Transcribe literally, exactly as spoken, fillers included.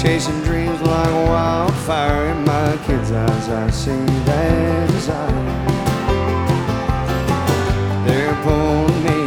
chasing dreams like wildfire. In my kids' eyes I see that desire. They're pulling me